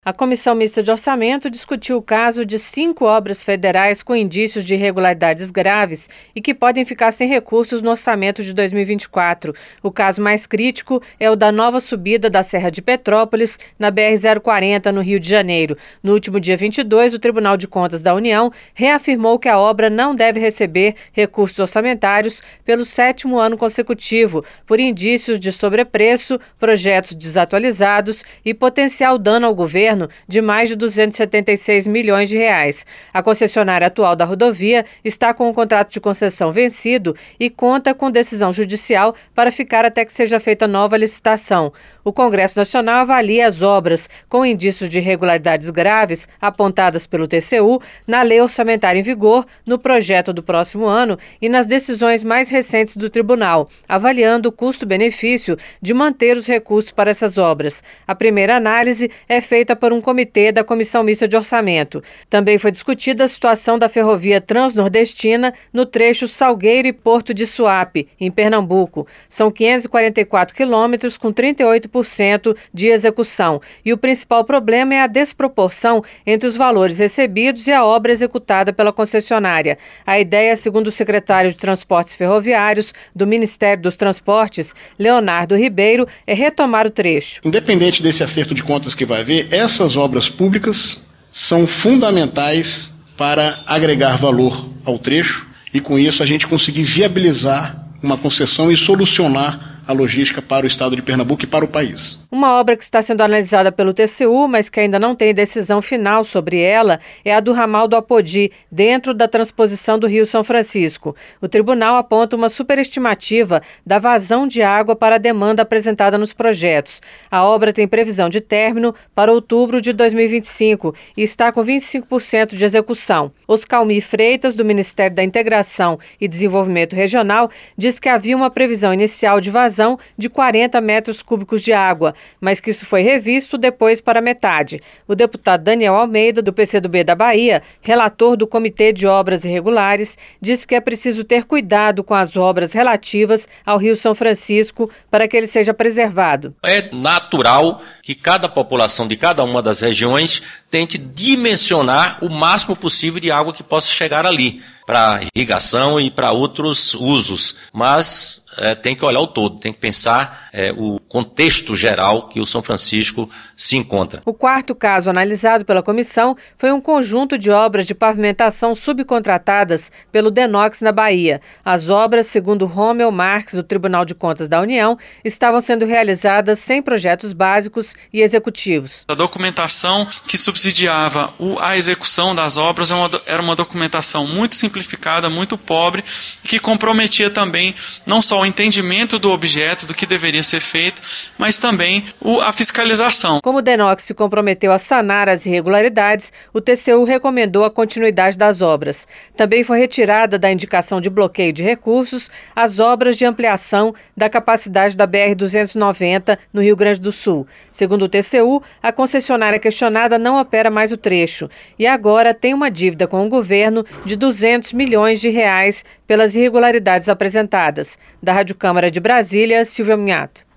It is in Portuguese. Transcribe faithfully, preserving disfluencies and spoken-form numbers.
A Comissão Mista de Orçamento discutiu o caso de cinco obras federais com indícios de irregularidades graves e que podem ficar sem recursos no orçamento de dois mil e vinte e quatro. O caso mais crítico é o da nova subida da Serra de Petrópolis, na B R zero quarenta, no Rio de Janeiro. No último dia vinte e dois, o Tribunal de Contas da União reafirmou que a obra não deve receber recursos orçamentários pelo sétimo ano consecutivo, por indícios de sobrepreço, projetos desatualizados e potencial dano ao governo de mais de duzentos e setenta e seis milhões de reais. A concessionária atual da rodovia está com o contrato de concessão vencido e conta com decisão judicial para ficar até que seja feita nova licitação. O Congresso Nacional avalia as obras com indícios de irregularidades graves apontadas pelo T C U na lei orçamentária em vigor, no projeto do próximo ano e nas decisões mais recentes do tribunal, avaliando o custo-benefício de manter os recursos para essas obras. A primeira análise é feita por um comitê da Comissão Mista de Orçamento. Também foi discutida a situação da ferrovia transnordestina no trecho Salgueiro e Porto de Suape, em Pernambuco. São quinhentos e quarenta e quatro quilômetros com trinta e oito por cento de execução. E o principal problema é a desproporção entre os valores recebidos e a obra executada pela concessionária. A ideia, segundo o secretário de Transportes Ferroviários do Ministério dos Transportes, Leonardo Ribeiro, é retomar o trecho. Independente desse acerto de contas que vai haver, essas obras públicas são fundamentais para agregar valor ao trecho e, com isso, a gente conseguir viabilizar uma concessão e solucionar a logística para o estado de Pernambuco e para o país. Uma obra que está sendo analisada pelo T C U, mas que ainda não tem decisão final sobre ela, é a do ramal do Apodi, dentro da transposição do Rio São Francisco. O tribunal aponta uma superestimativa da vazão de água para a demanda apresentada nos projetos. A obra tem previsão de término para outubro de dois mil e vinte e cinco e está com vinte e cinco por cento de execução. Oscalmi Freitas, do Ministério da Integração e Desenvolvimento Regional, diz que havia uma previsão inicial de vazão de quarenta metros cúbicos de água, mas que isso foi revisto depois para metade. O deputado Daniel Almeida, do P C do B da Bahia, relator do Comitê de Obras Irregulares, disse que é preciso ter cuidado com as obras relativas ao Rio São Francisco para que ele seja preservado. É natural que cada população de cada uma das regiões tente dimensionar o máximo possível de água que possa chegar ali, para irrigação e para outros usos, mas é, tem que olhar o todo, tem que pensar é, o contexto geral que o São Francisco se encontra. O quarto caso analisado pela comissão foi um conjunto de obras de pavimentação subcontratadas pelo Denox na Bahia. As obras, segundo Romeu Marques, do Tribunal de Contas da União, estavam sendo realizadas sem projetos básicos e executivos. A documentação que subsidiava a execução das obras era uma documentação muito simplificada, muito pobre, que comprometia também não só o entendimento do objeto, do que deveria ser feito, mas também a fiscalização. Como o Denox se comprometeu a sanar as irregularidades, o T C U recomendou a continuidade das obras. Também foi retirada da indicação de bloqueio de recursos as obras de ampliação da capacidade da B R duzentos e noventa no Rio Grande do Sul. Segundo o T C U, a concessionária questionada não opera mais o trecho e agora tem uma dívida com o governo de duzentos milhões de reais pelas irregularidades apresentadas. Da Rádio Câmara de Brasília, Silvia Minhato.